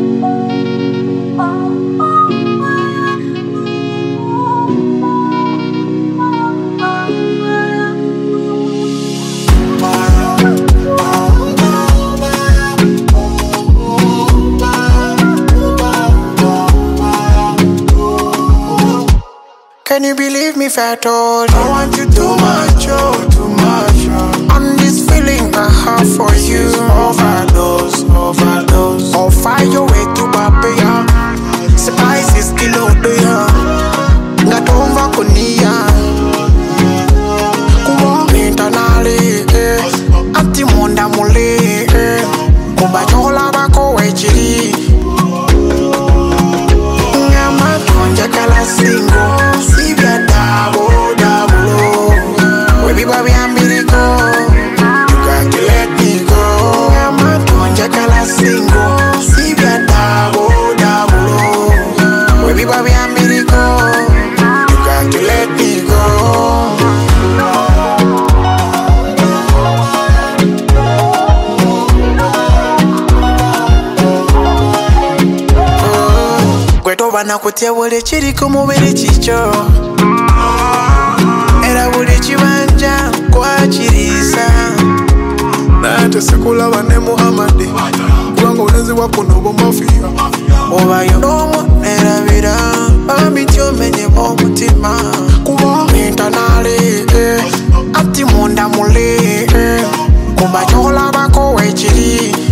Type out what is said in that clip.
Can you believe me if I told you I want you too much, oh, too much, oh. On this feeling I have for you, overdose, overdose. On fire way to Babia, spices kilo doya, ngatomva kunia, kuwa internally, anti monda mule, kubajola bako wechiri, ngama tonja kala singo. Bana kutia wale chiri kumubiri chicho era buli chibanja kwa chirisa nate sekula bane Muhammadi kubanga ulenzi wako nobo mafia obayo nomo nerabira babityo menye omutima kuba internally ati munda mule kuba chola bako wechiri